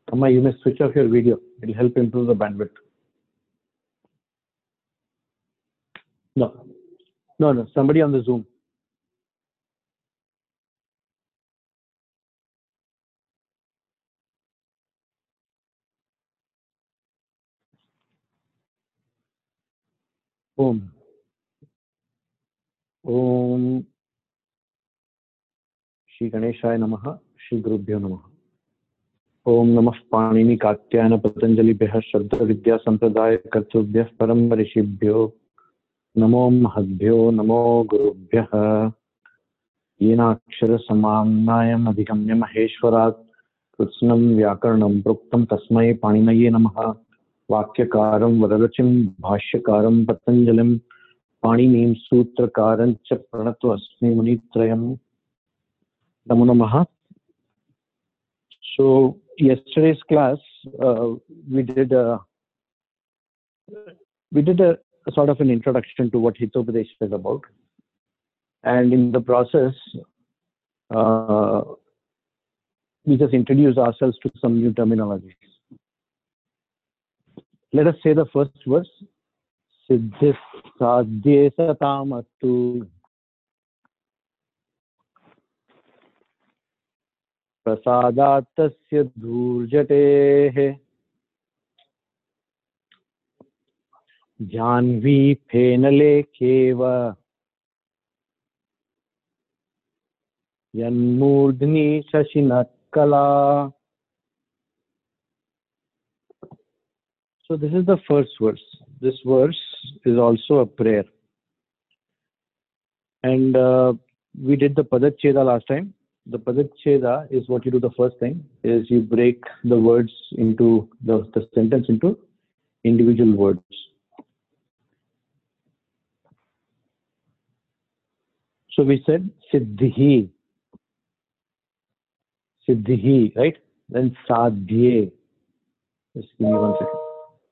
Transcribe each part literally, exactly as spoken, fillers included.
Amma, you may switch off your video. It will help improve the bandwidth. No, no, no. Somebody on the Zoom. Om. Om. Shri Ganeshaya Namaha. Shri Gurubhyo Namaha. Om Namah Panini Katyayana Patanjali Bhya Shraddha Vidya Sampradaya Kartubhya Param Rishibhyo Namo Mahadbhyo Namo Gurubhya Yenakshara Samamnayam Adhigamya Maheshwarat Kritsnam Vyakarnam Pruktam Tasmai Paninaye Namaha Vakyakaram Vadarachim Bhashyakaram Patanjalim Paninim Sutrakaram Cha Pranatu Asmi Munitrayam Namo Namaha. So yesterday's class, uh, we did a we did a, a sort of an introduction to what Hitopadesh is about, and in the process, uh, we just introduced ourselves to some new terminologies. Let us say the first verse: Siddhis sadhye satam astu prasadatasya dhurjatehe Janvi Phenale Keva Yanmurdhni Shashinakala. So this is the first verse. This verse is also a prayer. And uh, we did the Padacheda last time. The Padacheda is what you do the first thing, is you break the words into, the, the sentence into individual words. So we said Siddhi, Siddhi, right? Then Sadhye. Just give me one second.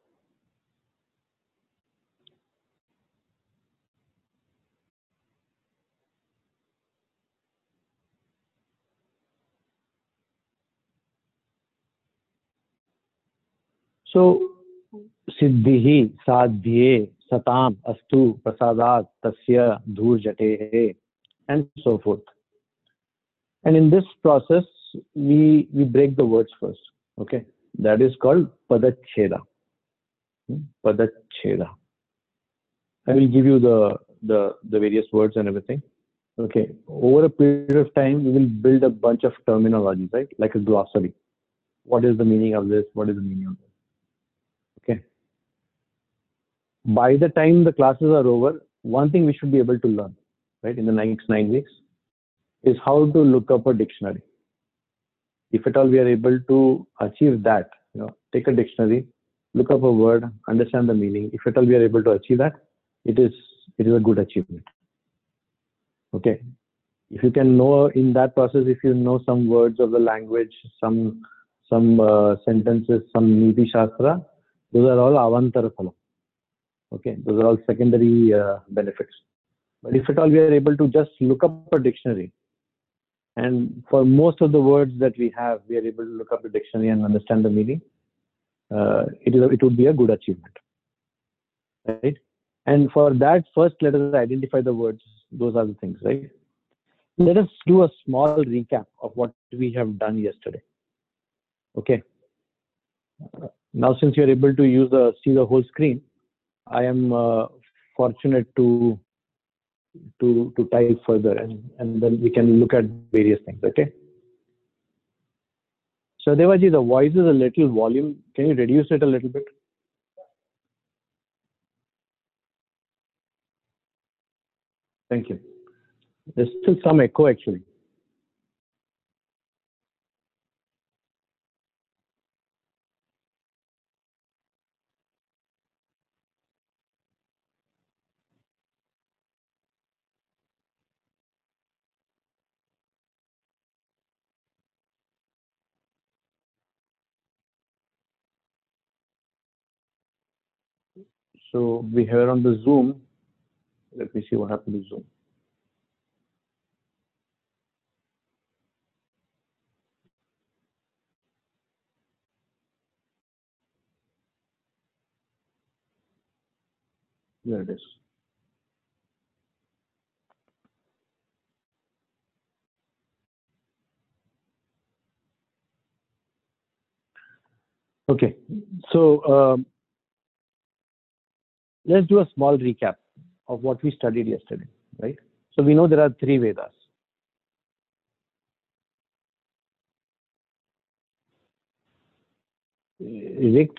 So Siddhi, Sadhye, Satam, Astu, Prasadat, Tasya, Dhurjate, and so forth. And in this process, we we break the words first. Okay, that is called Padacheda. Padacheda. I will give you the the the various words and everything. Okay, over a period of time, we will build a bunch of terminologies, right? Like a glossary. What is the meaning of this? What is the meaning of this? Okay. By the time the classes are over, one thing we should be able to learn, right, in the next nine weeks, is how to look up a dictionary. If at all we are able to achieve that, you know, take a dictionary, look up a word, understand the meaning. If at all we are able to achieve that, it is it is a good achievement. Okay. If you can know in that process, if you know some words of the language, some some uh, sentences, some Niti Shastra, those are all avantara phala. Okay, those are all secondary uh, benefits. But if at all we are able to just look up a dictionary, and for most of the words that we have, we are able to look up the dictionary and understand the meaning, uh, it is a, it would be a good achievement, right? And for that, first let us identify the words. Those are the things, right? Let us do a small recap of what we have done yesterday. Okay. Uh, now, since you are able to use the see the whole screen, I am uh, fortunate to to to type further, and and then we can look at various things. Okay. So Devaji, the voice is a little volume. Can you reduce it a little bit? Thank you. There's still some echo actually. So we have on the Zoom. Let me see what happened to Zoom. There it is. Okay, so um, let's do a small recap of what we studied yesterday, right? So we know there are three Vedas. Rik,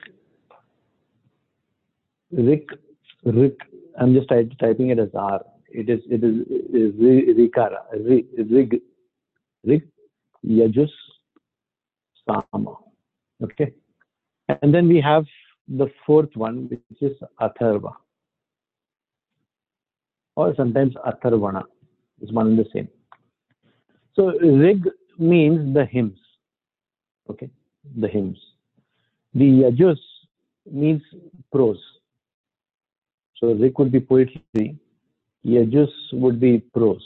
Rik, Rik. I'm just type, typing it as R. It is it is, is Rikara. Rig, Rig, Rig, Yajus, Sama. Okay, and then we have the fourth one, which is Atharva, or sometimes Atharvana. It's one and the same. So Rig means the hymns. Okay, the hymns. The Yajus means prose. So Rig would be poetry, Yajus would be prose.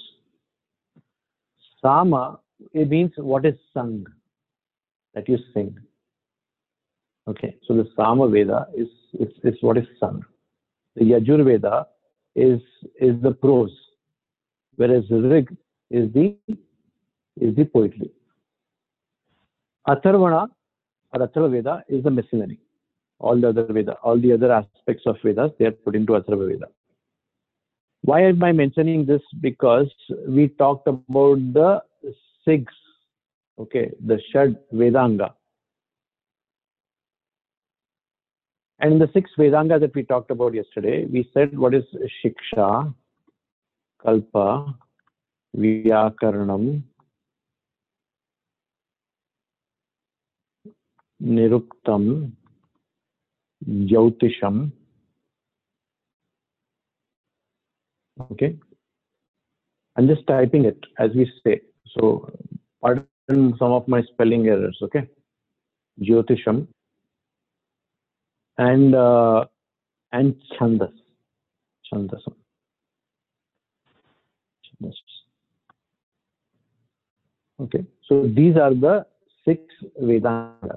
Sama, it means what is sung, that you sing. Okay, so the Sama Veda is, is, is what is sung. The Yajur Veda is, is the prose, whereas Rig is the, is the poetry. Atharvana or Atharva Veda is the machinery. All the other Veda, all the other aspects of Vedas, they are put into Atharva Veda. Why am I mentioning this? Because we talked about the six, okay, the Shad Vedanga. And in the six Vedanga that we talked about yesterday, we said what is Shiksha, Kalpa, Vyakaranam, Niruktam, Jyotisham. Okay, I'm just typing it as we say. So, pardon some of my spelling errors. Okay, Jyotisham and uh, and Chandas, Chandasam. Chandas. Okay, so these are the six Vedangas.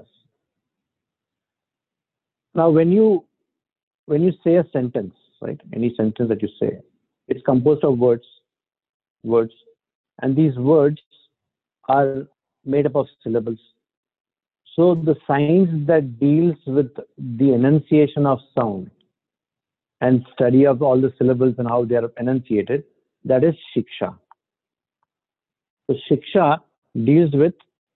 Now, when you when you say a sentence, right? Any sentence that you say, it's composed of words, words, and these words are made up of syllables. So the science that deals with the enunciation of sound and study of all the syllables and how they are enunciated, that is Shiksha. So Shiksha deals with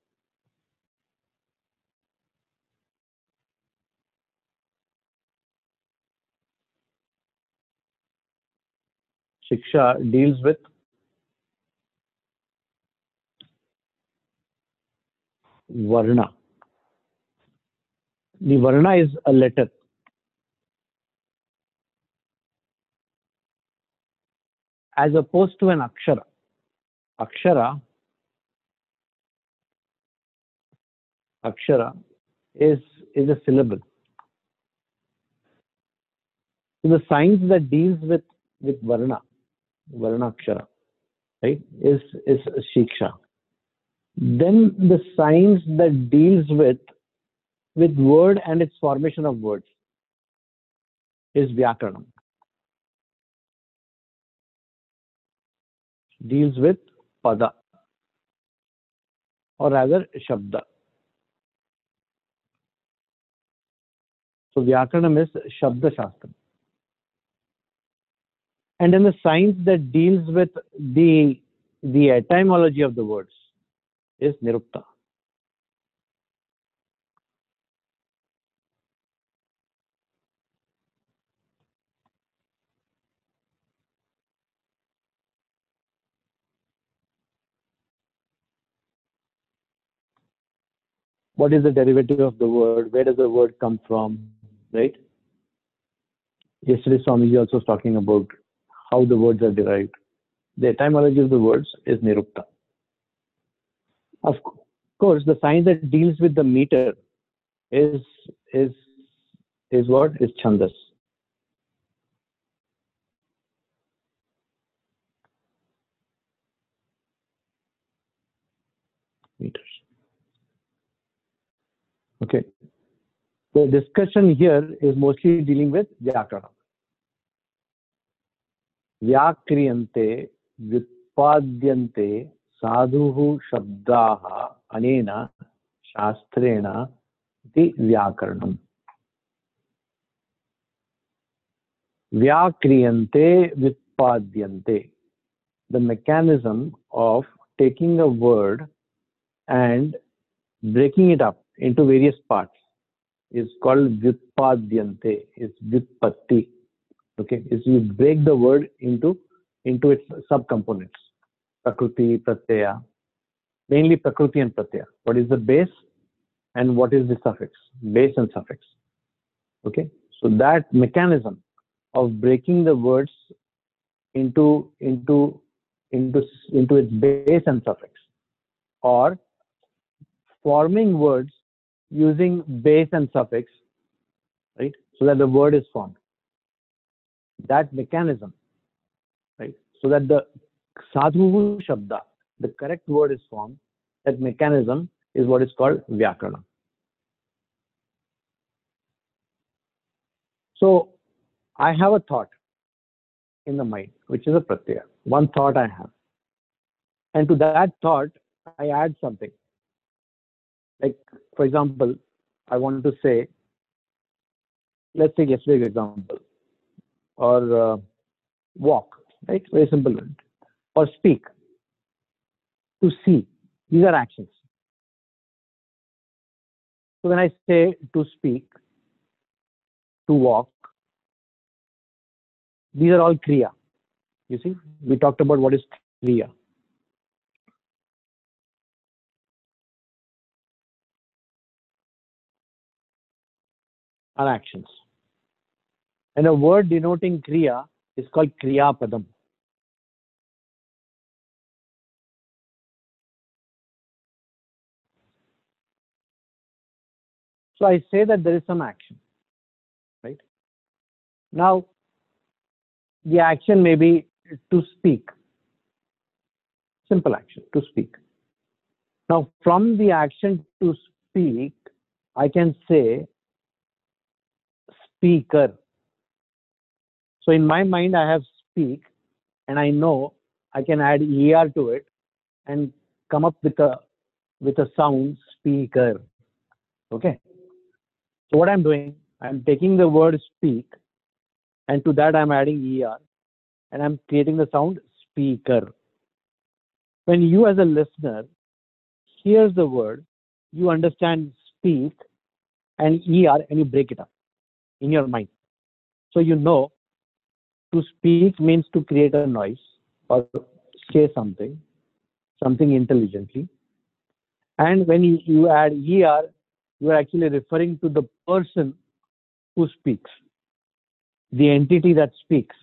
Shiksha deals with Varna. The Varna is a letter. As opposed to an Akshara. Akshara, Akshara is, is a syllable. So the science that deals with, with Varna, Varna Akshara, right, is, is Shiksha. Then the science that deals with, with word and its formation of words is Vyakaranam. Deals with Pada, or rather Shabda. So Vyakaranam is Shabda Shastra. And then the science that deals with the, the etymology of the words is Nirukta. What is the derivative of the word? Where does the word come from? Right? Yesterday, Swamiji also was talking about how the words are derived. The etymology of the words is Nirukta. Of course, the science that deals with the meter is is is what is Chandas. Meters. Okay. The discussion here is mostly dealing with Vyakaranam. व्याक्रियन्ते व्युत्पाद्यन्ते साधुः शब्दाः अनेन शास्त्रेण इति व्याकरणम्. व्याक्रियन्ते व्युत्पाद्यन्ते. The mechanism of taking a word and breaking it up into various parts is called vyutpadyante, is vyutpatti. Okay, is you break the word into into its subcomponents. Prakriti, pratyaya, mainly prakriti and pratyaya. What is the base and what is the suffix? Base and suffix. Okay, so that mechanism of breaking the words into into into into its base and suffix, or forming words using base and suffix, right, so that the word is formed. That mechanism, right, so that the sadhu shabda, the correct word is formed, that mechanism is what is called vyakarana. So I have a thought in the mind, which is a pratyaya. One thought I have. And to that thought, I add something. Like, for example, I want to say, let's take yesterday's example, or uh, walk, right? Very simple. Or speak, to see. These are actions. So when I say to speak, to walk, these are all kriya. You see, we talked about what is kriya. Are actions. And a word denoting kriya is called kriya padam. So I say that there is some action, right? Now, the action may be to speak. Simple action, to speak. Now, from the action to speak, I can say speaker. So in my mind, I have speak, and I know I can add er to it and come up with a with a sound speaker. Okay. So what I'm doing, I'm taking the word speak, and to that I'm adding er, and I'm creating the sound speaker. When you as a listener hears the word, you understand speak and er, and you break it up in your mind. So you know to speak means to create a noise or say something, something intelligently. And when you, you add er, you are actually referring to the person who speaks, the entity that speaks.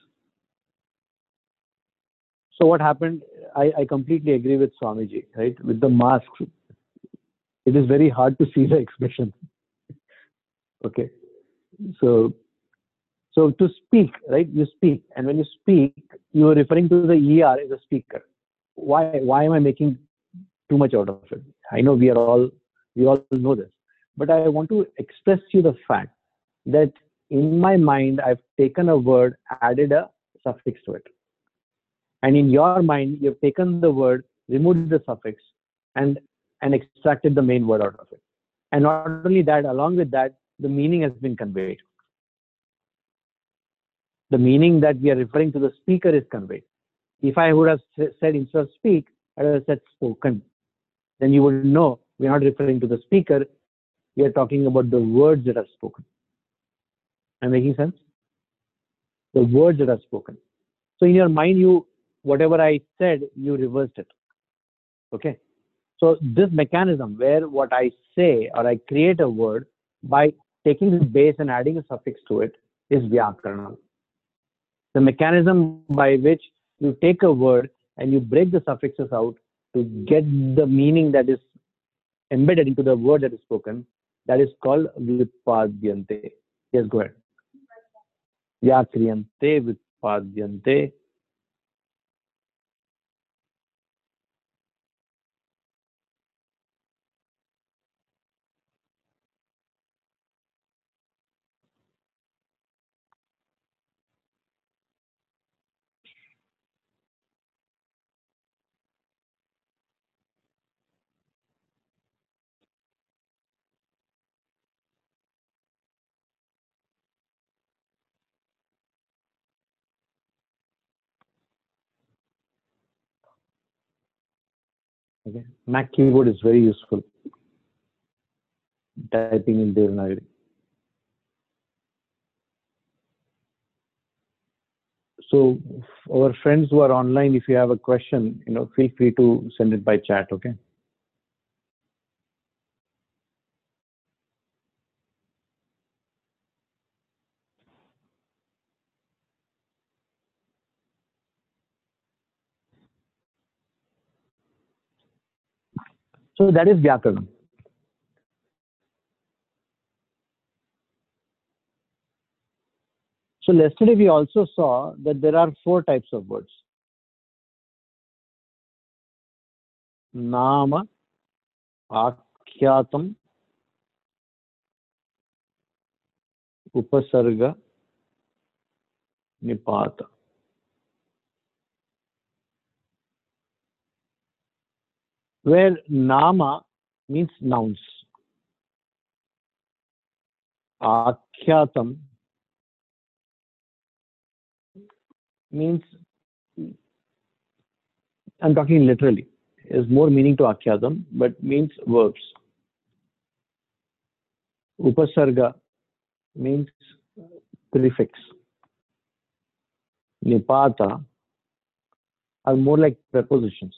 So what happened, I, I completely agree with Swamiji, right? With the mask, it is very hard to see the expression. Okay. So, so to speak, right? You speak. And when you speak, you are referring to the er as a speaker. Why, why am I making too much out of it? I know we are all, we all know this. But I want to express to you the fact that in my mind, I've taken a word, added a suffix to it. And in your mind, you've taken the word, removed the suffix, and, and extracted the main word out of it. And not only that, along with that, the meaning has been conveyed. The meaning that we are referring to the speaker is conveyed. If I would have said instead of speak, I would have said spoken. Then you would know we're not referring to the speaker, we are talking about the words that are spoken. Am I making sense? The words that are spoken. So in your mind, you whatever I said, you reversed it. Okay. So this mechanism where what I say or I create a word by taking the base and adding a suffix to it is vyakarana. The mechanism by which you take a word and you break the suffixes out to get the meaning that is embedded into the word that is spoken, that is called vyutpadyante. Yes, go ahead. Vyakriyante vyutpadyante. Okay, Mac keyboard is very useful. Typing in Devanagari. So our friends who are online, if you have a question, you know, feel free to send it by chat. Okay. So that is Vyakaranam. So yesterday we also saw that there are four types of words. Nama, Akhyatam, Upasarga, Nipata. Where Nama means nouns. Akhyatam means, I'm talking literally, is more meaning to Akhyatam, but means verbs. Upasarga means prefix. Nipata are more like prepositions.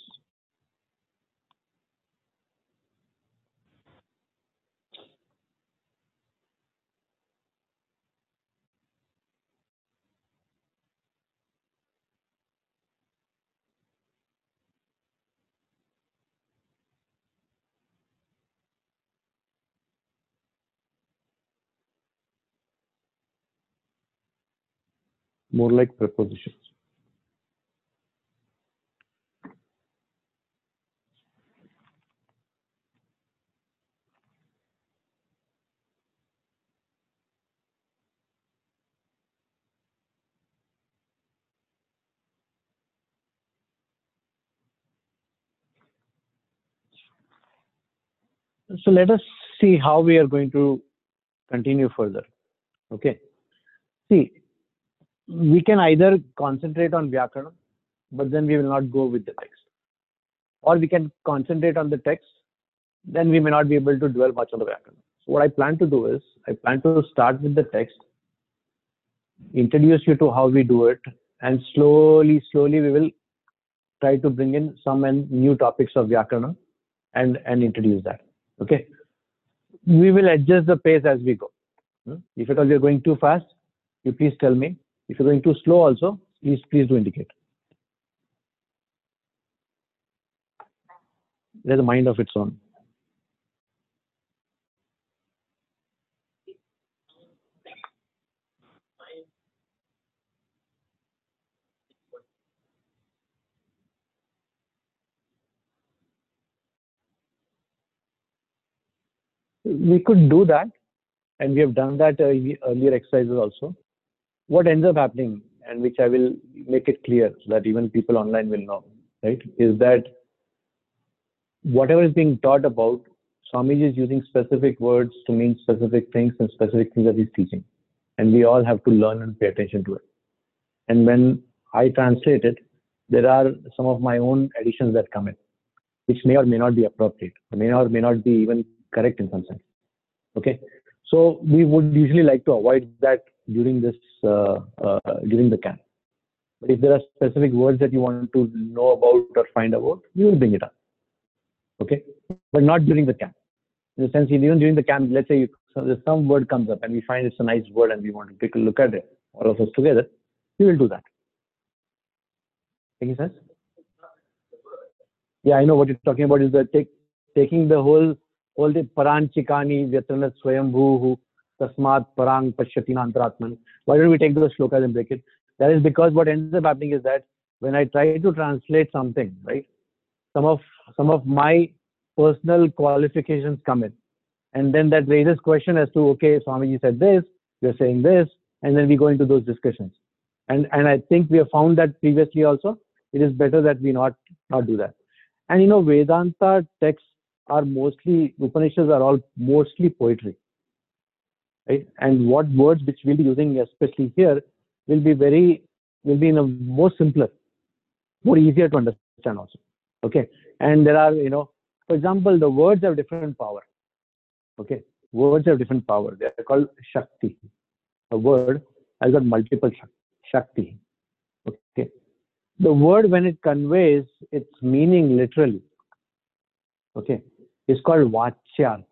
More like prepositions. So let us see how we are going to continue further. Okay. See, we can either concentrate on Vyakaranam, but then we will not go with the text. Or we can concentrate on the text, then we may not be able to dwell much on the Vyakaranam. So what I plan to do is, I plan to start with the text, introduce you to how we do it, and slowly, slowly we will try to bring in some new topics of Vyakaranam and, and introduce that. Okay. We will adjust the pace as we go. If at all we are going too fast, you please tell me. If you're going too slow also, please, please do indicate. There's a mind of its own. We could do that, and we have done that uh, earlier exercises also. What ends up happening, and which I will make it clear so that even people online will know, right, is that whatever is being taught about, Swamiji is using specific words to mean specific things and specific things that he's teaching. And we all have to learn and pay attention to it. And when I translate it, there are some of my own additions that come in, which may or may not be appropriate, may or may not be even correct in some sense. Okay. So we would usually like to avoid that during this, uh, uh, during the camp. But if there are specific words that you want to know about or find about, you will bring it up. Okay. But not during the camp. In the sense, even during the camp, let's say so some word comes up and we find it's a nice word and we want to take a look at it, all of us together, we will do that. Making sense? Yeah, I know what you're talking about is the take, taking the whole, all the Paran Chikani, Vyatranat Swayambhu, Tasmat Parang Pashatina Antratman. Why don't we take those shlokas and break it? That is because what ends up happening is that when I try to translate something, right, some of some of my personal qualifications come in. And then that raises question as to, okay, Swamiji said this, you're saying this, and then we go into those discussions. And and I think we have found that previously also, it is better that we not, not do that. And you know, Vedanta texts are mostly, Upanishads are all mostly poetry. Right? And what words which we'll be using, especially here, will be very, will be in a more simpler, more easier to understand also. Okay, and there are, you know, for example, the words have different power. Okay, words have different power. They are called Shakti. A word has got multiple Shakti. Okay, the word when it conveys its meaning literally, okay, is called Vachyartha.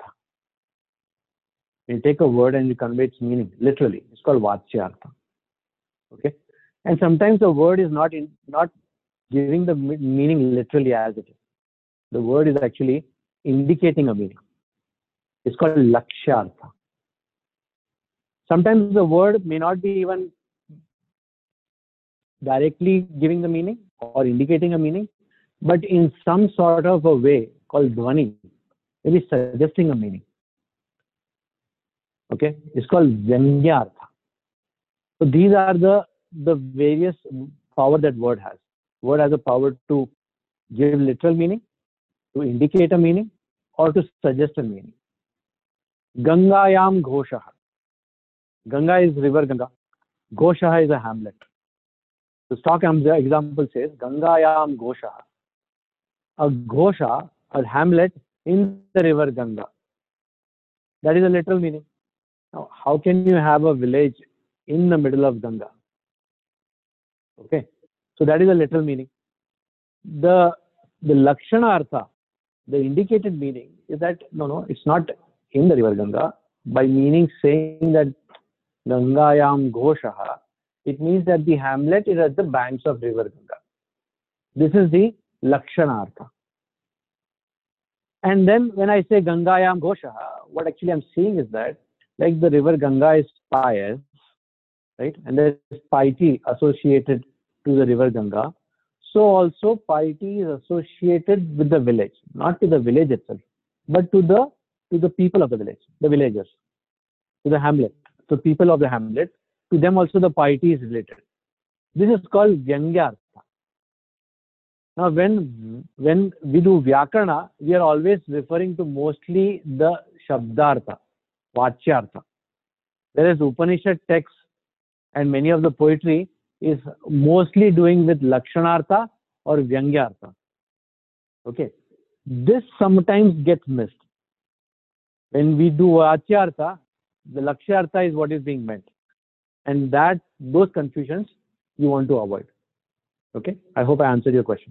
You take a word and you convey its meaning literally. It's called Vachyartha. Okay, and sometimes the word is not in, not giving the meaning literally as it is. The word is actually indicating a meaning. It's called Lakshyartha. Sometimes the word may not be even directly giving the meaning or indicating a meaning, but in some sort of a way called Dhvani, maybe suggesting a meaning. Okay, it's called Vyangyartha. So these are the the various power that word has. Word has a power to give literal meaning, to indicate a meaning, or to suggest a meaning. Gangayam Ghoshaha. Ganga is river Ganga. Ghoshaha is a hamlet. The stock example says Gangayam Ghoshaha. A Ghosha, a hamlet in the river Ganga. That is a literal meaning. Now, how can you have a village in the middle of Ganga? Okay, so that is a literal meaning. The the Lakshana Artha, the indicated meaning is that no, no, it's not in the river Ganga. By meaning saying that Gangayam Ghoshaha, it means that the hamlet is at the banks of river Ganga. This is the Lakshana Artha. And then when I say Gangayam Ghoshaha, what actually I'm seeing is that like the river Ganga is pious, right? And there is piety associated to the river Ganga. So also piety is associated with the village, not to the village itself, but to the to the people of the village, the villagers, to the hamlet, the people of the hamlet. To them also the piety is related. This is called Vyangyartha. Now, when when we do Vyakarana, we are always referring to mostly the Shabdartha, Vachyartha. Whereas Upanishad texts and many of the poetry is mostly doing with Lakshanartha or Vyangyartha. Okay, this sometimes gets missed. When we do Vachyartha, the Lakshyartha is what is being meant, and that those confusions you want to avoid. Okay, I hope I answered your question.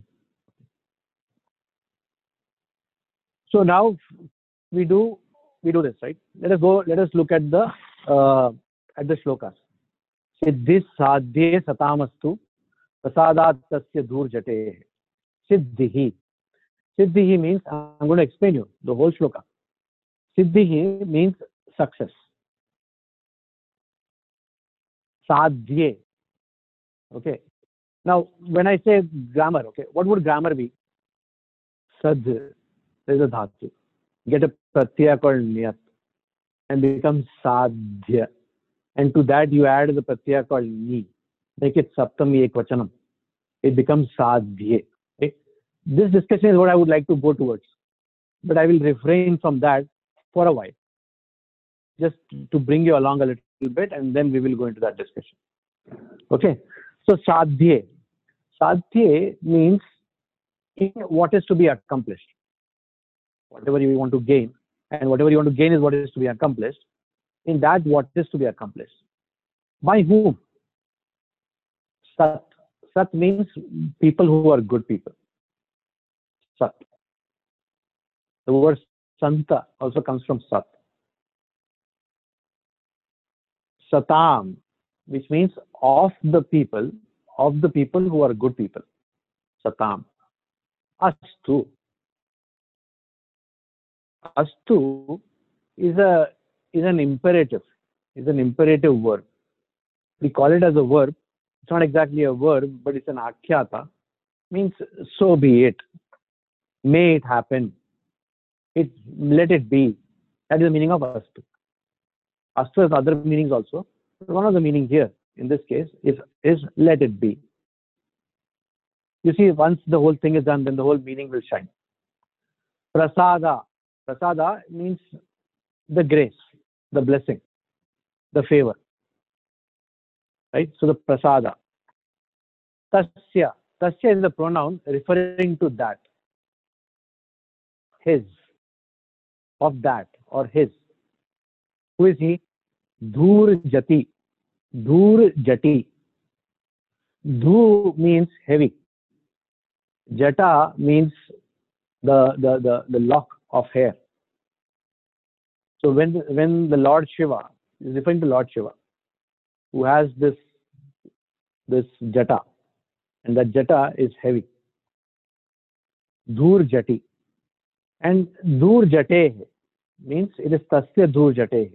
So now we do we do this, right? Let us go. Let us look at the uh, at the shlokas. Siddhi sadhye satamastu prasadat tasya dhur jate. Siddhi. Siddhi means, I'm going to explain you the whole shloka. Siddhi means success. Sadhye. Okay. Now, when I say grammar, okay, what would grammar be? Sadh. There is a dhatu. Get a pratyaya called niyat and becomes sadhya. And to that you add the pratyaya called ni. Make it saptami ekvachanam. It becomes sadhye. Okay? This discussion is what I would like to go towards. But I will refrain from that for a while. Just to bring you along a little bit, and then we will go into that discussion. Okay. So sadhye. Sadhye means what is to be accomplished. Whatever you want to gain, and whatever you want to gain is what is to be accomplished. In that, what is to be accomplished? By whom? Sat. Sat means people who are good people. Sat. The word Santa also comes from Sat. Satam, which means of the people, of the people who are good people. Satam. Astu. Astu is a is an imperative, is an imperative verb. We call it as a verb. It's not exactly a verb, but it's an akhyata. Means so be it. May it happen. It let it be. That is the meaning of astu. Astu has other meanings also. But one of the meanings here, in this case, is, is let it be. You see, once the whole thing is done, then the whole meaning will shine. Prasada. Prasada means the grace, the blessing, the favor. Right? So the prasada. Tasya. Tasya is the pronoun referring to that. his, of that, or his. Who is he? Dhur jati. Dhur jati. Dhu means heavy. Jata means the, the, the, the lock of hair. So when the, when the Lord Shiva is referring to Lord Shiva, who has this this jata, and that jata is heavy. Dhur jati. And dhur jate means it is tasya dhur jate.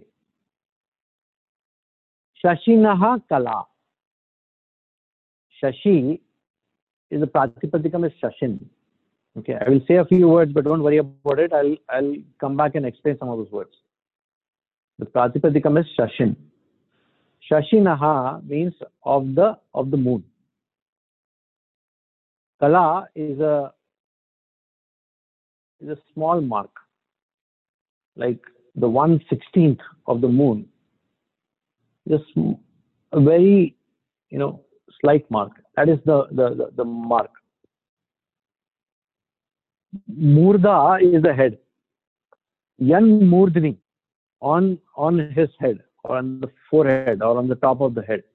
Shashinaha kala. Shashi is the pratipadikam is Shashin. Okay, I will say a few words, but don't worry about it. I'll I'll come back and explain some of those words. The pratipadikam is Shashin. Shashinaha means of the of the moon. Kala is a is a small mark, like the one sixteenth of the moon. Just a very, you know, slight mark. That is the the the, the mark. Murda is the head. Yan murdni, on on his head, or on the forehead, or on the top of the head,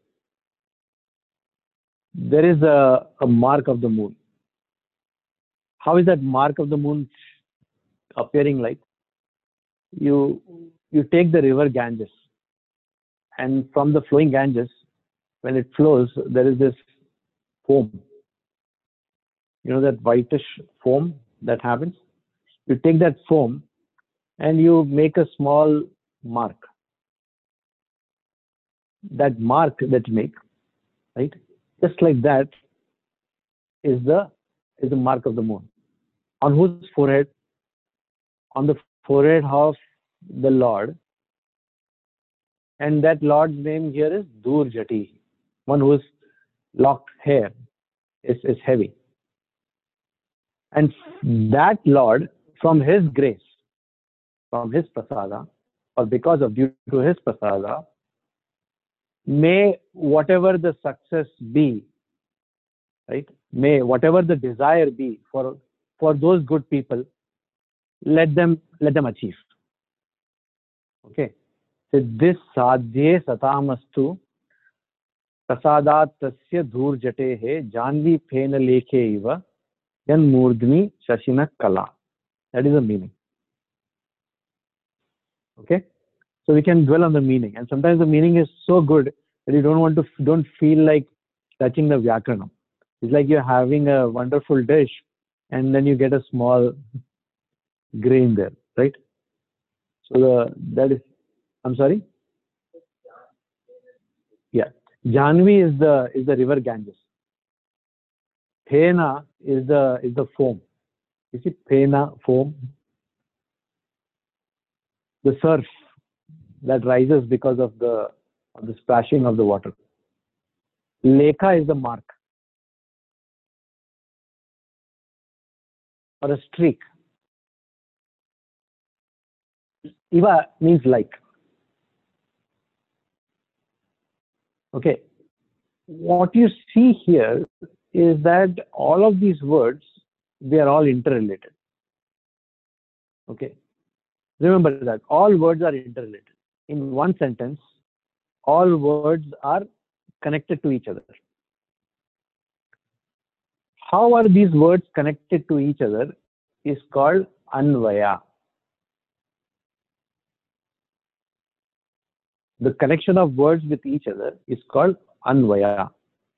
there is a, a mark of the moon. How is that mark of the moon appearing like? You you take the river Ganges, and from the flowing Ganges, when it flows, there is this foam. You know that whitish foam that happens? You take that foam and you make a small mark. That mark that you make, right? Just like that is the is the mark of the moon. On whose forehead? On the forehead of the Lord. And that Lord's name here is Dhur Jati, one whose locked hair is, is heavy. And that Lord, from his grace, from his prasada, or because of due to his prasada, may whatever the success be, right? May whatever the desire be for for those good people, let them let them achieve. Okay. So this sadhye satamastu prasadat tasya dhur jate he janvi phena lekhe iva yan murdni shashina kala. That is the meaning. Okay. So we can dwell on the meaning, and sometimes the meaning is so good that you don't want to don't feel like touching the Vyakaranam. It's like you're having a wonderful dish, and then you get a small grain there, right? So the that is, I'm sorry. Yeah, Janvi is the is the river Ganges. Phena is the is the foam. You see, Phena, foam, the surf that rises because of the of the splashing of the water. Lekha is the mark, or a streak. Iva means like. Okay. What you see here is that all of these words, they are all interrelated. Okay. Remember that all words are interrelated. In one sentence, all words are connected to each other. How are these words connected to each other is called Anvaya. The connection of words with each other is called Anvaya.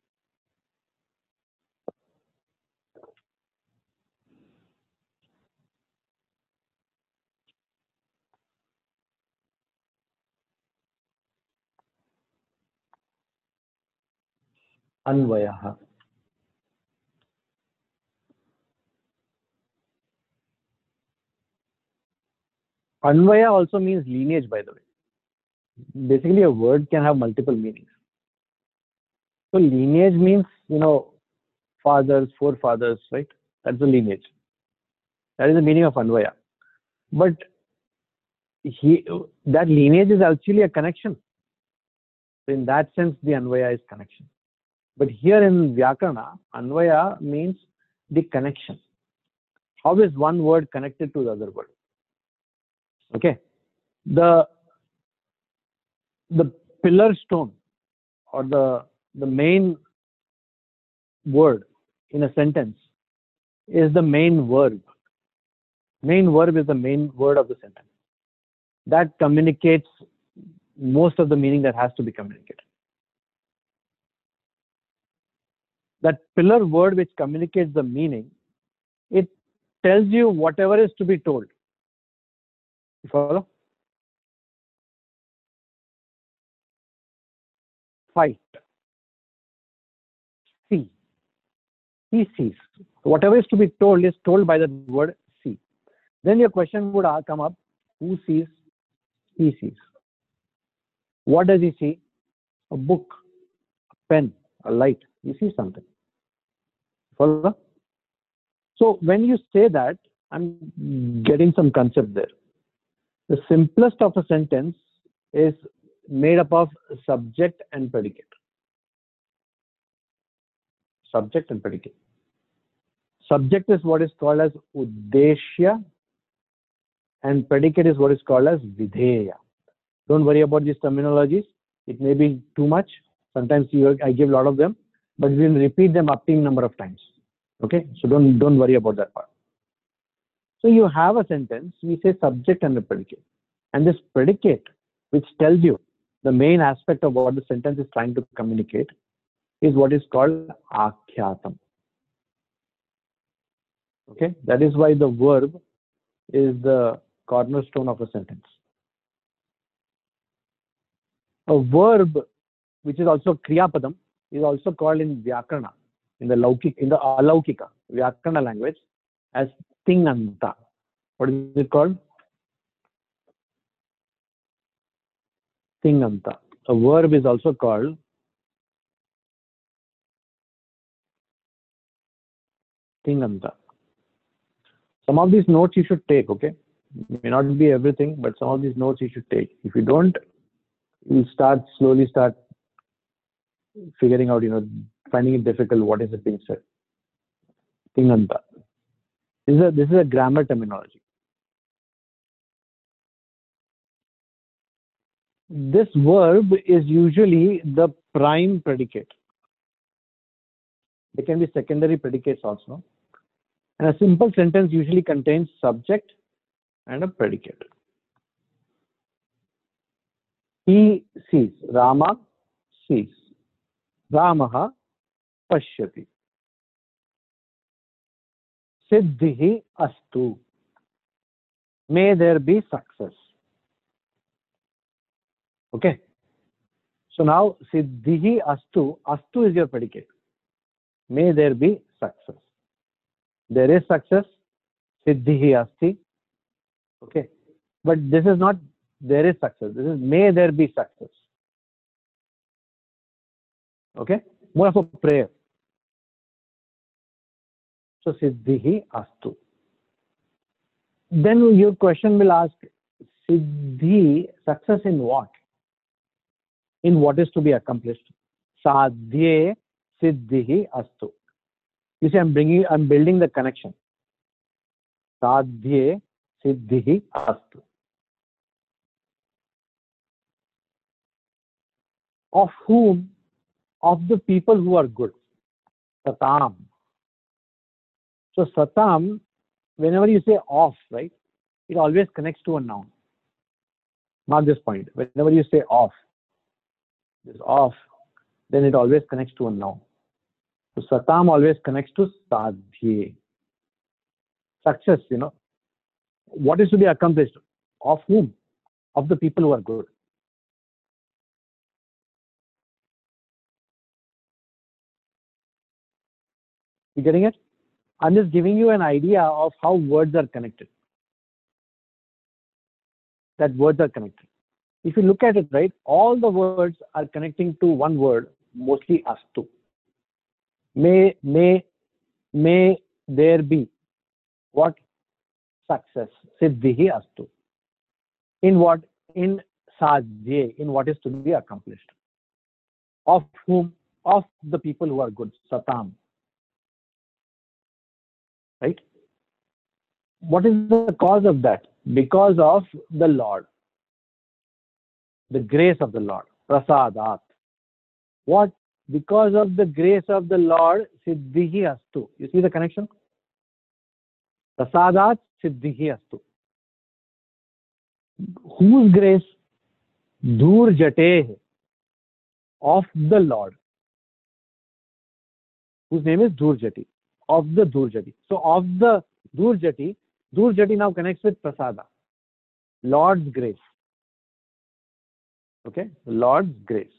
Anvaya. Anvaya also means lineage, by the way. Basically, a word can have multiple meanings. So lineage means, you know, fathers, forefathers, right? That's the lineage. That is the meaning of Anvaya. But he, that lineage is actually a connection. So in that sense, the Anvaya is connection. But here in Vyakarana, Anvaya means the connection. How is one word connected to the other word? Okay. The, the pillar stone or the, the main word in a sentence is the main verb. Main verb is the main word of the sentence. That communicates most of the meaning that has to be communicated. That pillar word which communicates the meaning, it tells you whatever is to be told. You follow? Fight. See. He sees. Whatever is to be told is told by the word see. Then your question would come up, who sees? He sees. What does he see? A book, a pen, a light. He sees something. Follow? So when you say that, I'm getting some concept there. The simplest of a sentence is made up of subject and predicate. Subject and predicate. Subject is what is called as uddeshya, and predicate is what is called as videya. Don't worry about these terminologies. It may be too much. Sometimes you, I give a lot of them, but we'll repeat them up to number of times. Okay, so don't don't worry about that part. So you have a sentence. We say subject and a predicate, and this predicate, which tells you the main aspect of what the sentence is trying to communicate, is what is called akhyatam. Okay, that is why the verb is the cornerstone of a sentence. A verb, which is also kriyapadam, is also called in Vyakarana, in the Laukik, in the Alaukika, Vyakarana language, as tinganta. What is it called? Tinganta. A verb is also called tinganta. Some of these notes you should take, okay? It may not be everything, but some of these notes you should take. If you don't, you'll start slowly start figuring out, you know, finding it difficult. What is it being said? Tinganta. This is a, this is a grammar terminology. This verb is usually the prime predicate. There can be secondary predicates also. And a simple sentence usually contains subject and a predicate. He sees. Rama sees. Ramaha pashyati. Siddhihi astu. May there be success. Okay. So now Siddhihi astu. Astu is your predicate. May there be success. There is success. Siddhihi asti. Okay. But this is not there is success. This is may there be success. Okay. More of a prayer. So Siddhihi astu. Then your question will ask, Siddhi, success in what? In what is to be accomplished? Sadhye Siddhihi astu. You see, I'm bringing, I'm building the connection. Sadhye Siddhihi astu. Of whom? Of the people who are good. Satam. So Satam, whenever you say of, right, it always connects to a noun. Mark this point. Whenever you say of, this of, then it always connects to a noun. So Satam always connects to Sadhye. Success, you know. What is to be accomplished? Of whom? Of the people who are good. You getting it? I'm just giving you an idea of how words are connected. That words are connected. If you look at it, right, all the words are connecting to one word, mostly astu. May, may, may there be what? Success. Siddhihi astu. In what? In sadhye, in what is to be accomplished. Of whom? Of the people who are good. Satam. Right? What is the cause of that? Because of the Lord, the grace of the Lord, prasadat. What? Because of the grace of the Lord, siddhihi astu. You see the connection? Prasadat siddhihi astu. Whose grace? Dhurjate, of the Lord, whose name is Dhurjati, of the Dhurjati. So of the Dhurjati, Dhurjati now connects with Prasada, Lord's grace. Okay, Lord's grace.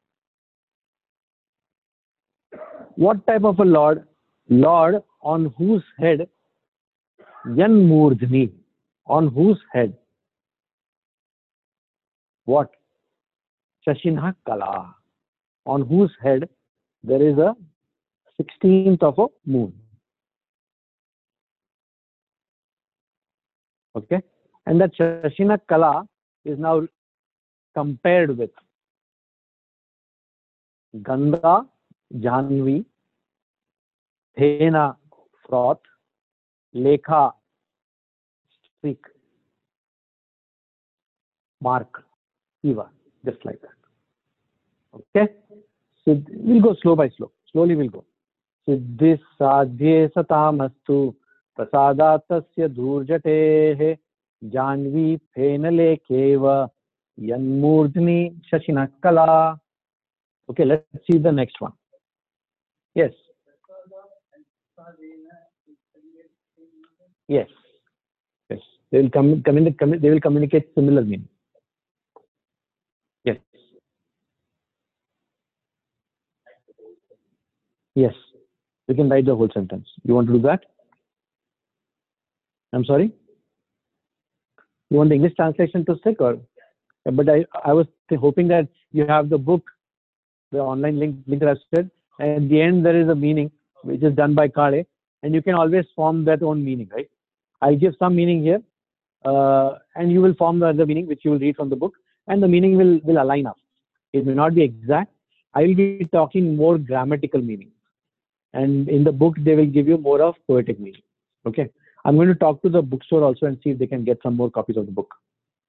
What type of a Lord? Lord on whose head, Yan Murdhni, on whose head, what? Shashinha Kala, on whose head there is a sixteenth of a moon. Okay, and that Shashina Kala is now compared with Gandha, Janvi, Thena, froth, Lekha, streak, mark, Eva, just like that. Okay, so we'll go slow by slow. Slowly we'll go. Siddhi sadhye satamastu prasadatasya dhurjatehe janvi phenale keva yanmurdhni shashinakala. Okay, let's see the next one. Yes. Yes. Yes. They will come, communicate. They will communicate similar meaning. Yes. Yes. We can write the whole sentence. You want to do that? I'm sorry. You want the English translation to stick, or? But I, I was hoping that you have the book, the online link, link that I've said, and at the end there is a meaning which is done by Kale, and you can always form that own meaning, right? I'll give some meaning here, uh, and you will form the other meaning which you will read from the book, and the meaning will, will align up. It may not be exact. I will be talking more grammatical meaning, and in the book they will give you more of poetic meaning. Okay, I'm going to talk to the bookstore also and see if they can get some more copies of the book.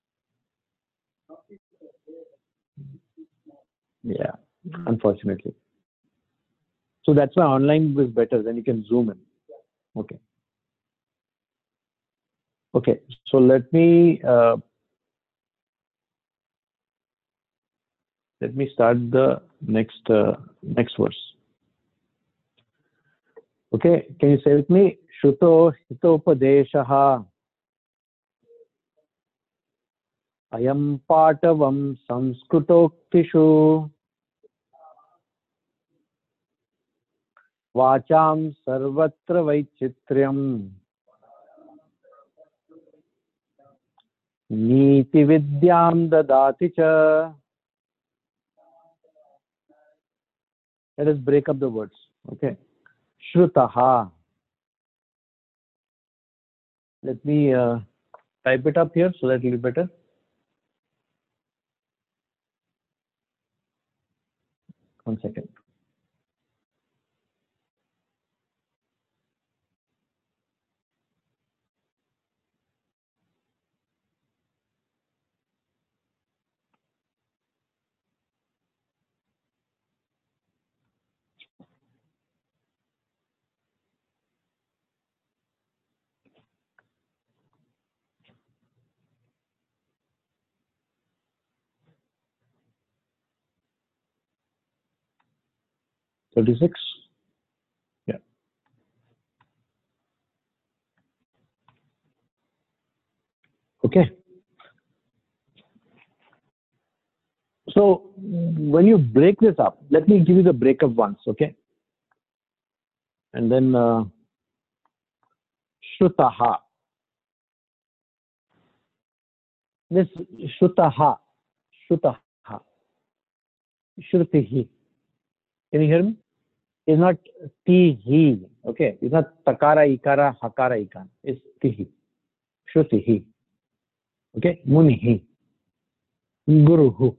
Yeah, unfortunately. So that's why online is better, then you can zoom in. Okay. Okay, so let me uh, let me start the next uh, next verse. Okay, can you say with me? Shruto hitopadeshaha ayam patavam sanskritoktishu vacham sarvatra vaichitryam niti vidyam dadati cha. Let us break up the words. Okay. Shrutaha. Let me uh, type it up here so that it will be better. One second. thirty-six. Yeah. Okay. So when you break this up, let me give you the breakup once, okay? And then uh, Shrutaha. This Shrutaha. Shrutaha. Shrutihi. Can you hear me? It's not tihi. Okay. It's not takara, ikara, hakara, ikan. It's tihi. Shrutihi. Okay. Munihi. Guruhu.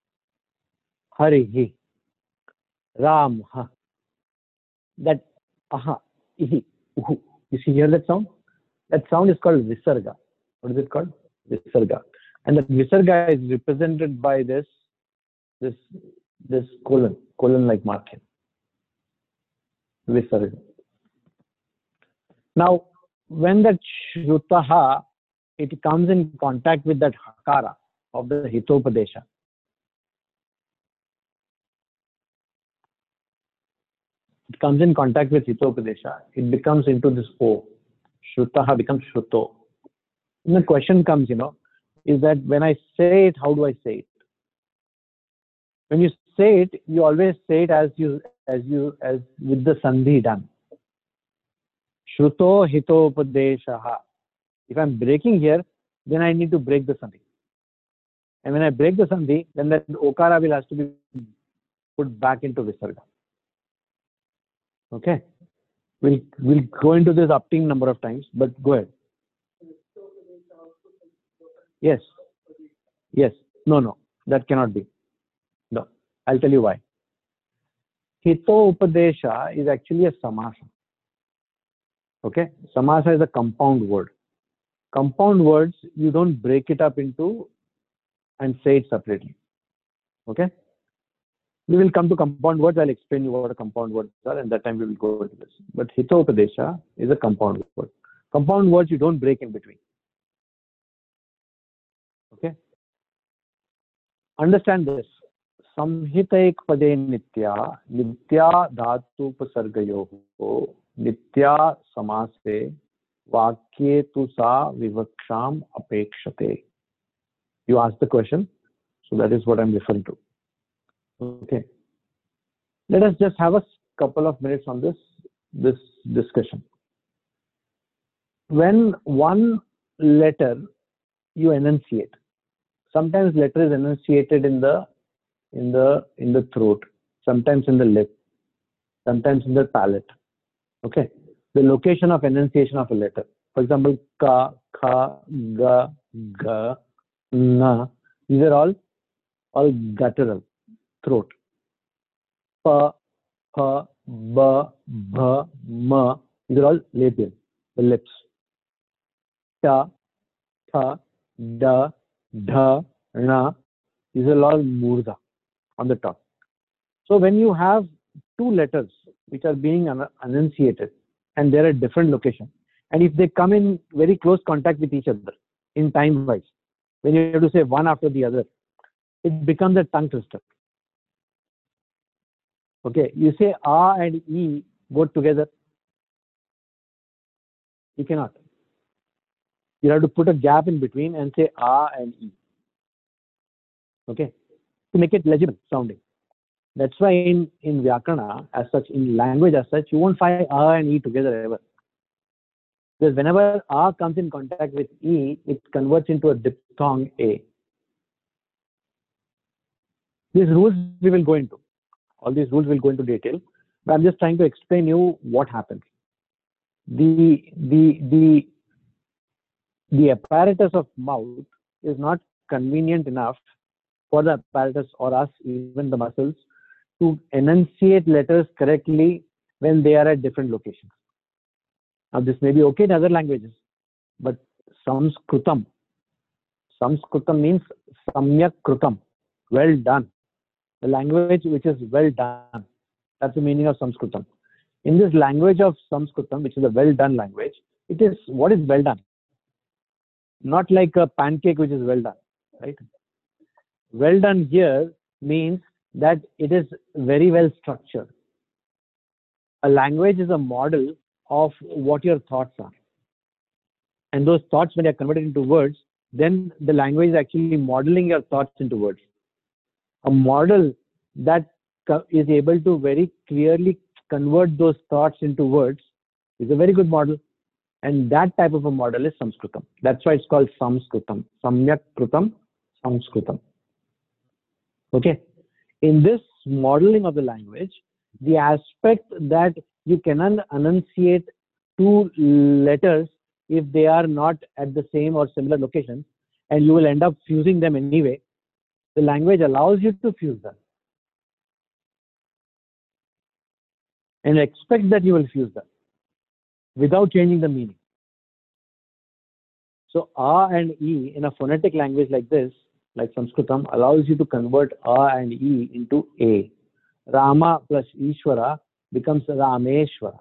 Harihi. Ramha. That aha, ihi, uhu. You see here that sound? That sound is called visarga. What is it called? Visarga. And that visarga is represented by this, this, this colon, colon-like mark here. Visarga. Now, when that shrutaha, it comes in contact with that hakara of the hitopadesha. It comes in contact with hitopadesha. It becomes into this O. Shrutaha becomes shruto. And the question comes, you know, is that when I say it, how do I say it? When you say it, you always say it as you, as you, as with the sandhi done. Shruto hitopadeshaha. If I'm breaking here, then I need to break the sandhi. And when I break the sandhi, then that okara will have to be put back into visarga. Okay? We'll, we'll go into this upting number of times, but go ahead. Yes. Yes. No, no. That cannot be. No. I'll tell you why. Hito upadesha is actually a samasa. Okay? Samasa is a compound word. Compound words, you don't break it up into and say it separately. Okay? We will come to compound words. I'll explain you what a compound words are, and that time we will go into this. But hitopadesha is a compound word. Compound words you don't break in between. Okay? Understand this. Samhitaik pade nitya, nitya dhatu pasargayoho, nitya samase, vakye tu sa vivaksham apekshate. You asked the question, so that is what I'm referring to. Okay. Let us just have a couple of minutes on this, this discussion. When one letter you enunciate, sometimes letter is enunciated in the in the in the throat, sometimes in the lip, sometimes in the palate. Okay. The location of enunciation of a letter. For example, ka, kha, ga, ga, na. These are all all guttural, throat. Pa, pa, ba, bha, ma. These are all labial, the lips. Ta, tha, da, dha, na. These are all murda on the top. So when you have two letters which are being enunciated and they're at different locations, and if they come in very close contact with each other in time wise, when you have to say one after the other, it becomes a tongue twister. Okay, you say A and E both together. You cannot. You have to put a gap in between and say A and E. Okay, to make it legible sounding. That's why in, in Vyakarana, as such, in language as such, you won't find A and E together ever. Because whenever A comes in contact with E, it converts into a diphthong A. These rules we will go into. All these rules will go into detail. But I'm just trying to explain you what happens. The, the, the, the apparatus of mouth is not convenient enough for the apparatus or us, even the muscles, to enunciate letters correctly when they are at different locations. Now this may be okay in other languages, but Sanskritam, Sanskritam means Samyak Kritam, well done. The language which is well done. That's the meaning of Sanskritam. In this language of Sanskritam, which is a well done language, it is what is well done. Not like a pancake which is well done, right? Well done here means that it is very well structured. A language is a model of what your thoughts are. And those thoughts, when they are converted into words, then the language is actually modeling your thoughts into words. A model that is able to very clearly convert those thoughts into words is a very good model. And that type of a model is Sanskritam. That's why it's called Sanskritam. Samyak Kritam, Sanskritam. Okay. In this modeling of the language, the aspect that you cannot enunciate two letters if they are not at the same or similar locations, and you will end up fusing them anyway, the language allows you to fuse them. and expect that you will fuse them without changing the meaning. So A and E in a phonetic language like this, like Sanskritam, allows you to convert A and E into A. Rama plus Ishvara becomes Rameshwara.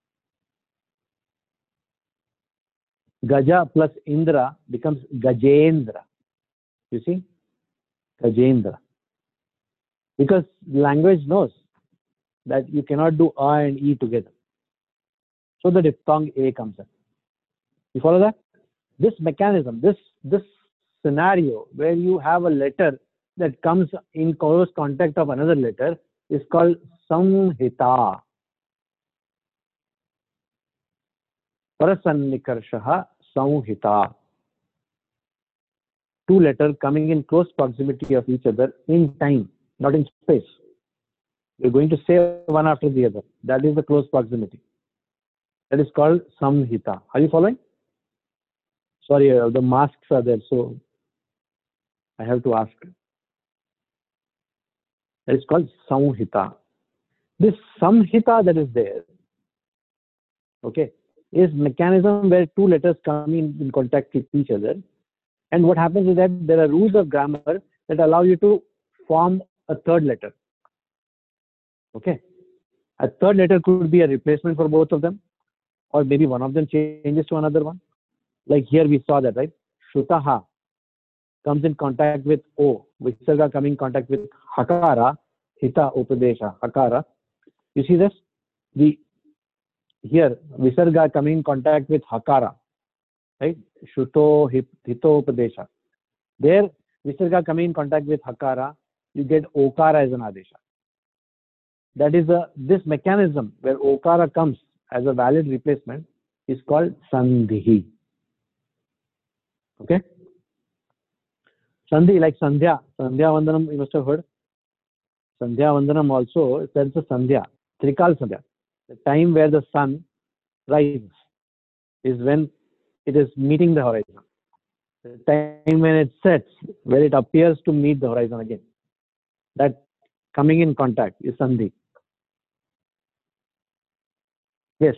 Gaja plus Indra becomes Gajendra. You see? Gajendra. Because language knows that you cannot do A and E together. So the diphthong A comes in. You follow that? This mechanism, this, this scenario where you have a letter that comes in close contact of another letter is called Samhita. Parasannikarshaha Samhita. Two letters coming in close proximity of each other in time, not in space. You're going to say one after the other. That is the close proximity. That is called Samhita. Are you following? Sorry, uh, the masks are there, so I have to ask. That is called Samhita. This Samhita that is there, okay, is mechanism where two letters come in, in contact with each other. And what happens is that there are rules of grammar that allow you to form a third letter. Okay. A third letter could be a replacement for both of them, or maybe one of them changes to another one. Like here we saw that, right? Shutaha comes in contact with O. Visarga coming in contact with Hakara. Hita Upadesha. Hakara. You see this? The here Visarga coming in contact with Hakara. Right? Shuto Hito Upadesha. There Visarga coming in contact with Hakara, you get Okara as an Adesha. That is a this mechanism where Okara comes as a valid replacement is called Sandhi. Okay? Sandhi, like Sandhya. Sandhya Vandanam, you must have heard. Sandhya Vandanam also, that's a Sandhya. Trikal Sandhya. The time where the sun rises is when it is meeting the horizon. The time when it sets, where it appears to meet the horizon again. That coming in contact is Sandhi. Yes.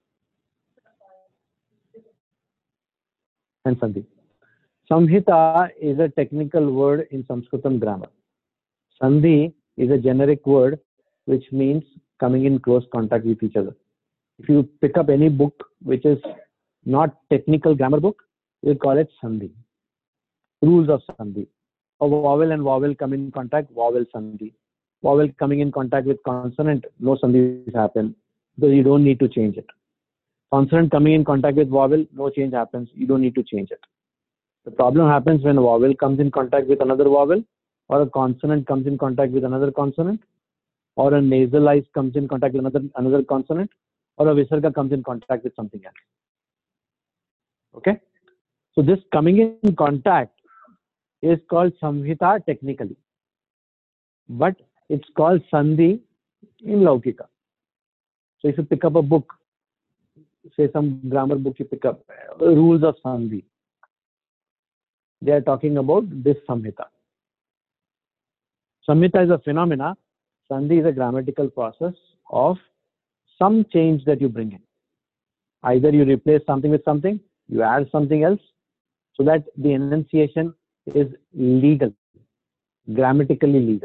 And Sandhi. Samhita is a technical word in Sanskritam grammar. Sandhi is a generic word which means coming in close contact with each other. If you pick up any book which is not technical grammar book, we'll call it Sandhi. Rules of Sandhi. A vowel and vowel come in contact, vowel Sandhi. Vowel coming in contact with consonant, no Sandhis happen because you don't need to change it. Consonant coming in contact with vowel, no change happens, you don't need to change it. The problem happens when a vowel comes in contact with another vowel, or a consonant comes in contact with another consonant, or a nasalized comes in contact with another, another consonant, or a visarga comes in contact with something else. Okay? So this coming in contact is called Samhita technically, but it's called Sandhi in Laukika. So if you pick up a book, say some grammar book you pick up, uh, rules of Sandhi, they are talking about this Samhita. Samhita is a phenomena. Sandhi is a grammatical process of some change that you bring in. Either you replace something with something, you add something else, so that the enunciation is legal, grammatically legal.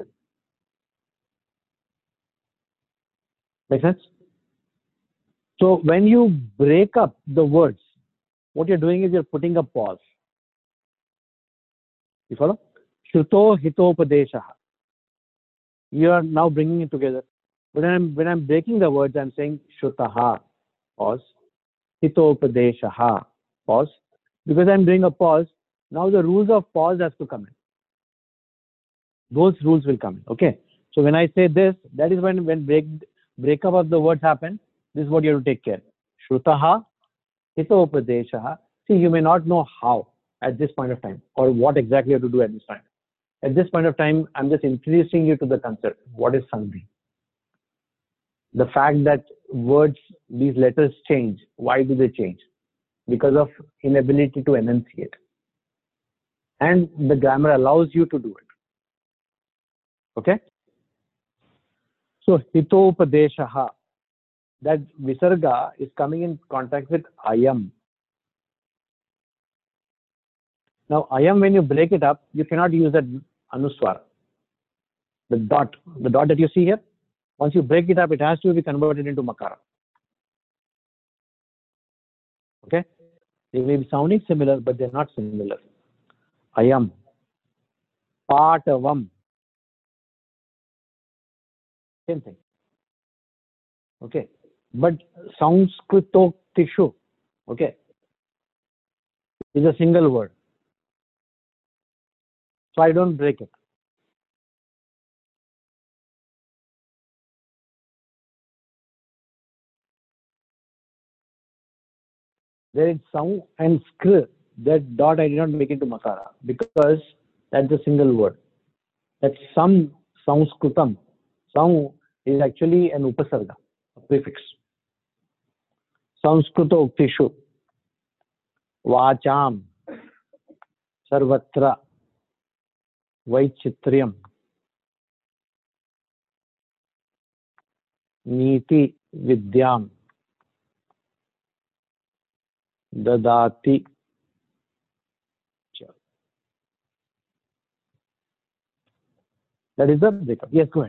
Make sense? So when you break up the words, what you're doing is you're putting a pause. You follow? Shruto hitopadeshaha. You are now bringing it together. When I'm when I'm breaking the words, I'm saying shrutaha, pause. Hitopadeshaha, pause. Because I'm doing a pause, now the rules of pause has to come in. Those rules will come in. Okay. So when I say this, that is when when break breakup of the words happen. This is what you have to take care. Shrutaha, hitopadeshaha. See, you may not know how at this point of time, or what exactly you have to do at this time. At this point of time, I'm just introducing you to the concept. What is Sandhi? The fact that words, these letters change. Why do they change? Because of inability to enunciate. And the grammar allows you to do it. Okay? So, hitopadeshaha. that visarga is coming in contact with ayam. Now ayam, when you break it up, you cannot use that anuswara. The dot, the dot that you see here, once you break it up, it has to be converted into makara. Okay? They may be sounding similar, but they're not similar. Ayam, patavam, same thing. Okay, but Sanskritoktishu, okay, is a single word. So I don't break it. There is sound and skr, that dot I did not make into makara because that's a single word. That's some Sanskritam. Sound is actually an upasarga, a prefix. Sanskritoktishu, vacham, sarvatra, vaichitriyam, niti vidyam, dadati. That is the breakup. Yes, go ahead.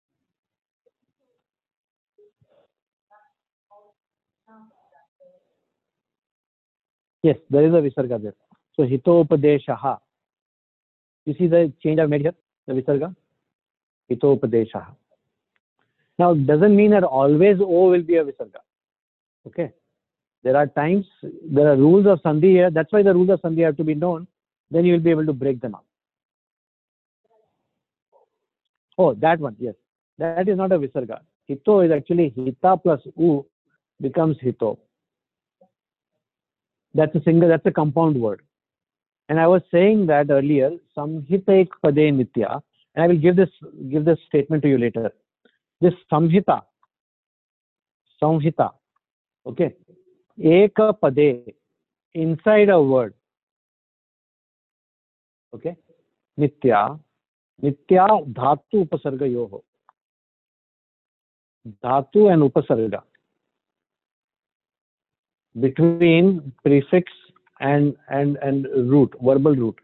Yes, there is a visarga there. So hitopadeshaha. You see the change I've made here, the visarga? Hitopadeshaha. Now, it doesn't mean that always O will be a visarga. Okay. There are times, there are rules of sandhi here. That's why the rules of sandhi have to be known. Then you will be able to break them up. Oh, that one, yes. That is not a visarga. Hito is actually hita plus u becomes hito. That's a single, that's a compound word. And I was saying that earlier, samhita pade nitya, and I will give this give this statement to you later. This samhita, samhita, okay, eka pade, inside a word, okay, nitya, nitya dhatu upasarga yoho, dhatu and upasarga, between prefix and and and root, verbal root.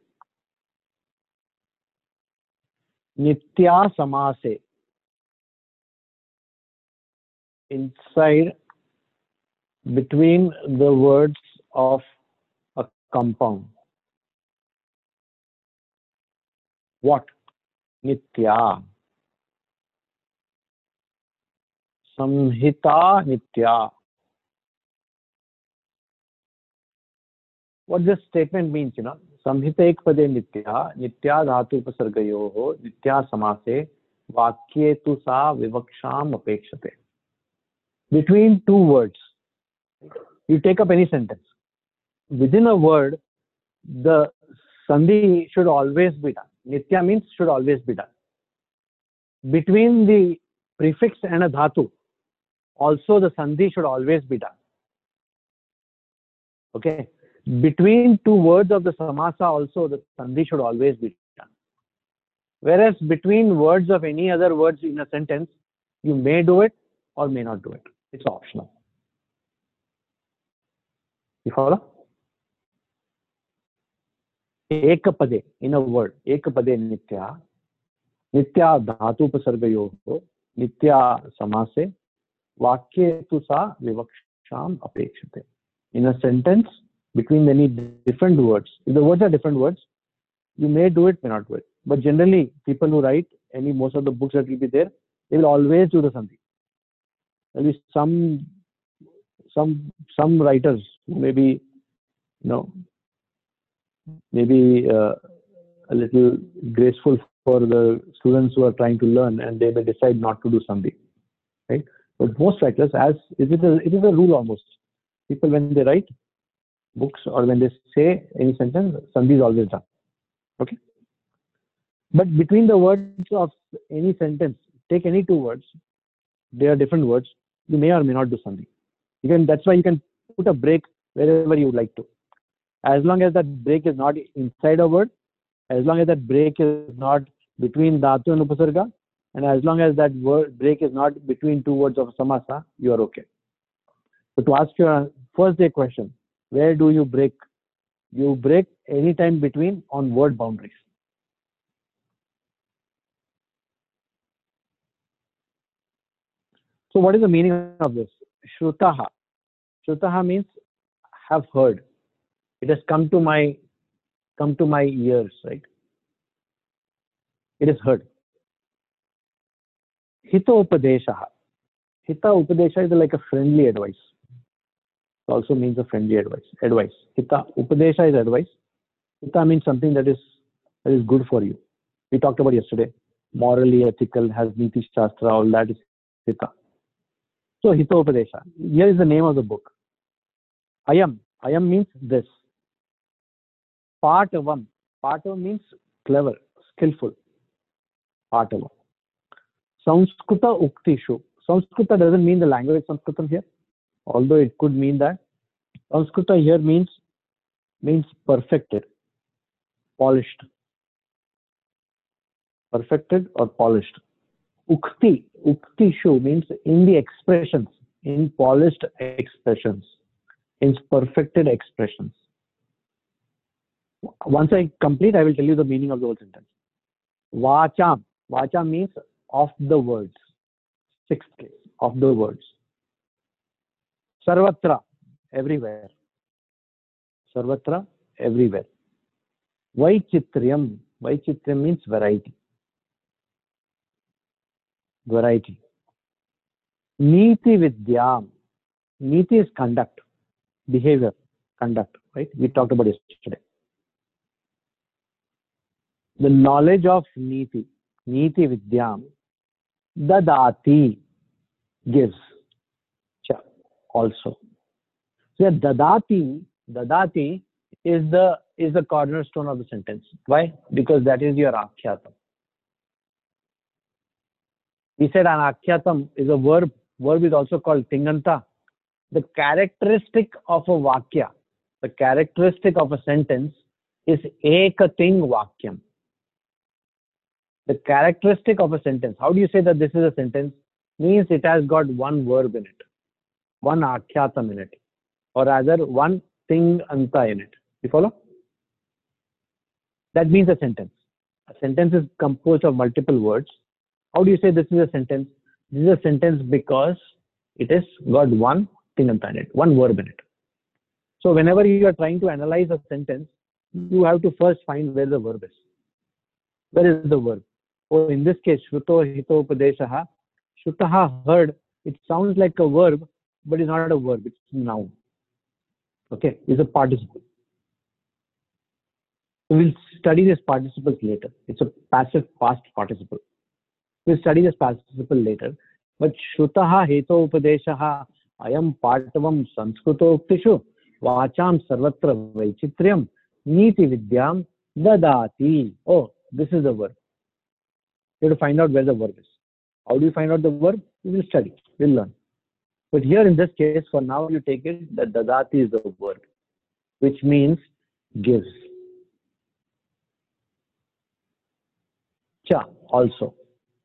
Nitya samase, inside, between the words of a compound. What? Nitya. Samhita nitya. What this statement means, you know, samhita ek pade nitya, nitya dhatu upasargayoho, nitya samase, vakye tu sa vivaksham apekshate. Between two words, you take up any sentence. Within a word, the sandhi should always be done. Nitya means should always be done. Between the prefix and a dhatu, also the sandhi should always be done. Okay. Between two words of the samasa also the sandhi should always be done. Whereas between words of any other words in a sentence, you may do it or may not do it. It's optional. You follow? Ekapade, in a word, ekapade nitya, nitya dhatu upasargayoho, nitya samase, vakye tu sa vivaksham apekshate. In a sentence, between any different words, if the words are different words, you may do it, may not do it. But generally, people who write any, most of the books that will be there, they will always do the sandhi. There will be some, some, some writers who may be, you know, maybe uh, a little graceful for the students who are trying to learn, and they may decide not to do sandhi, right? But most writers, as it is a, it is a rule almost. People, when they write books or when they say any sentence, sandhi is always done. Okay. But between the words of any sentence, take any two words, they are different words, you may or may not do sandhi. You can, that's why you can put a break wherever you would like to. As long as that break is not inside a word, as long as that break is not between dhatu and upasarga, and as long as that word break is not between two words of samasa, you are okay. So to ask your first day question, where do you break? You break any time between on word boundaries. So what is the meaning of this? Shrutaha. Shrutaha means have heard. It has come to my come to my ears, right? It is heard. Hita upadeshaha. Hita upadesha is like a friendly advice. It also means a friendly advice. Advice. Hita upadesha is advice. Hita means something that is that is good for you. We talked about yesterday. Morally, ethical, has niti shastra, all that is hita. So hita upadesha. Here is the name of the book. Ayam. Ayam means this. Patavam. Patavam means clever, skillful. Patavam. Sanskrita uktishu. Sanskrita doesn't mean the language Sanskritam here, although it could mean that. Sanskrita here means means perfected, polished. Perfected or polished. Ukti. Uktishu means in the expressions, in polished expressions, in perfected expressions. Once I complete, I will tell you the meaning of the whole sentence. Vacham. Vacham means of the words. Sixth case, of the words. Sarvatra, everywhere. Sarvatra, everywhere. Vaichitryam. Vaichitryam means variety. Variety. Niti vidyam. Niti is conduct, behavior, conduct, right? We talked about it yesterday. The knowledge of Niti, Niti Vidyam, Dadati, gives. Cha, also. So Dadati, Dadati is the is the cornerstone of the sentence. Why? Because that is your Akyatam. We said an Akyatam is a verb. Verb is also called Tinganta. The characteristic of a Vakya, the characteristic of a sentence is Ekating Vakyam. The characteristic of a sentence. How do you say that this is a sentence? Means it has got one verb in it, one akyatam in it, or rather one thing anta in it. You follow? That means a sentence. A sentence is composed of multiple words. How do you say this is a sentence? This is a sentence because it has got one thing anta in it, one verb in it. So whenever you are trying to analyze a sentence, you have to first find where the verb is. Where is the verb? Oh, in this case, Shruto Hito Upadeshaha. Shrutaha, heard. It sounds like a verb, but it's not a verb, it's a noun. Okay, it's a participle. So we'll study this participles later. It's a passive past participle. We'll study this participle later. But Shrutaha Hito Upadeshaha Ayam Partavam Sanskruto Uktishu Vacham Sarvatra Vaichitryam Niti Vidyam Dadati. Oh, this is the verb. You have to find out where the verb is. How do you find out the verb? We will study, we'll learn. But here in this case, for now, you take it that dadati is the verb, which means gives. Cha, also.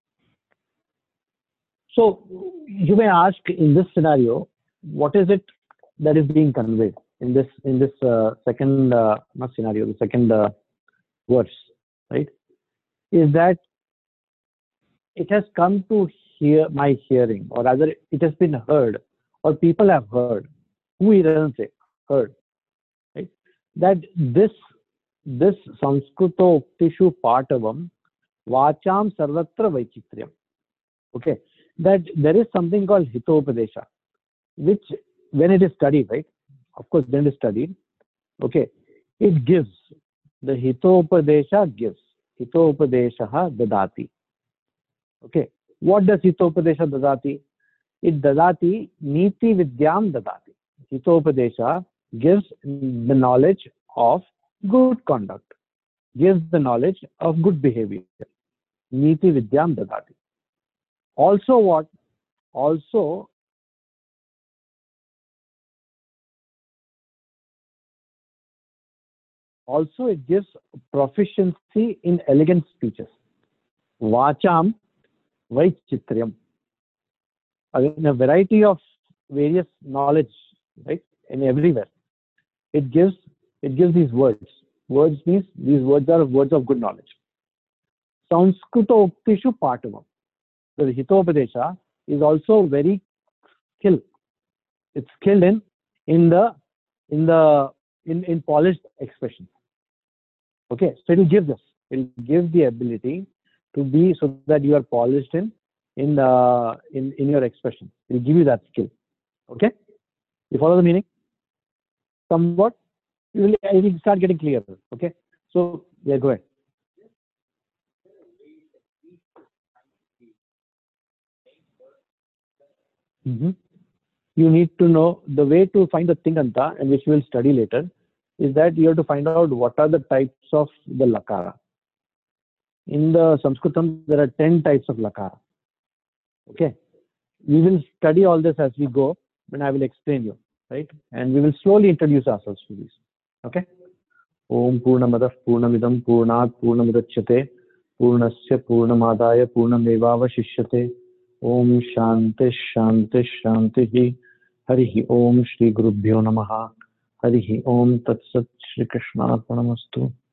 So you may ask in this scenario, what is it that is being conveyed in this in this uh, second uh, not scenario, the second uh, verse, right? Is that it has come to hear my hearing, or rather it has been heard, or people have heard. Who he doesn't say, heard, right? That this this Sanskrito Uktishu Patavam Vacham Sarvatra Vaichitriam. Okay, that there is something called Hitopadesha, which when it is studied, right? Of course, when it is studied, okay, it gives. The Hitopadesha gives. Hitopadeshaha Dadati. Okay, what does Hitopadesha Dadati? It Dadati Niti Vidyam Dadati. Hitopadesha gives the knowledge of good conduct, gives the knowledge of good behavior. Niti Vidyam Dadati. Also what? Also also it gives proficiency in elegant speeches. Vacham Vaichitriam. In a variety of various knowledge, right? And everywhere. It gives it gives these words. Words means these words are words of good knowledge. Sanskrito Uktishu Patavam. The Hitopadesha is also very skilled. It's skilled in in the in the in, in polished expression. Okay, so it will give this. It will give the ability to be so that you are polished in in the in, in your expression. It will give you that skill. Okay, you follow the meaning? Somewhat. You will, it will start getting clearer. Okay, so yeah, go ahead. Mm-hmm. You need to know the way to find the Tinganta, and which we will study later, is that you have to find out what are the types of the lakara. In the Sanskritam, there are ten types of lakara. Okay, we will study all this as we go, and I will explain you, right? And we will slowly introduce ourselves to these. Okay. Om Purnamadah Purnamidam Purnat Purnamudachyate Purnasya Purnamadaya Purnamevavashishyate. Om Shanti Shanti Shanti. Harihi Om Shri Gurubhyo Namaha. Harihi Om Tat Sat. Shri Krishnarpanamastu.